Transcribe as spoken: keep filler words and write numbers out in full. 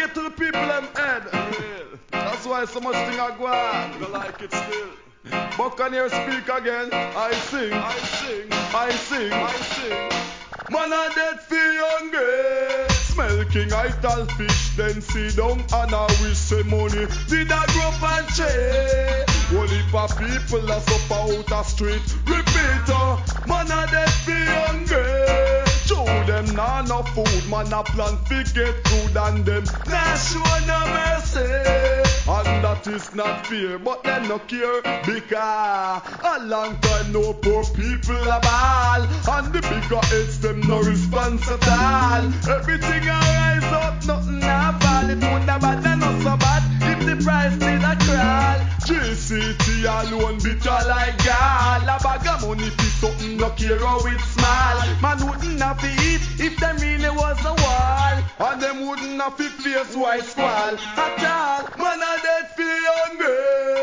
straight to the people them head. That's why so much thing I go on. You like it still. Buccaneer speak again. I sing, I sing, I sing, I sing. Man a dead for hungry. Smell king ital fish, then sit down and I wish say money. Did I grow up and change? One heap of people a suffer out a street. Repeat, uh, man a dead for hungry. Show them nah no food, man a plan fi get food and them nah show no mercy. And that is not fair, but them no care because a long time no poor people a ball, and the bigger heads them no response at all. Everything a rise up, nothing a fall. It would have bad not so bad if the price did a crawl. G C T alone bitter like gall. A bag of money fi something no care how it's small. Man wouldn't have to eat if them really was a wall, and them wouldn't have to face white squall at all.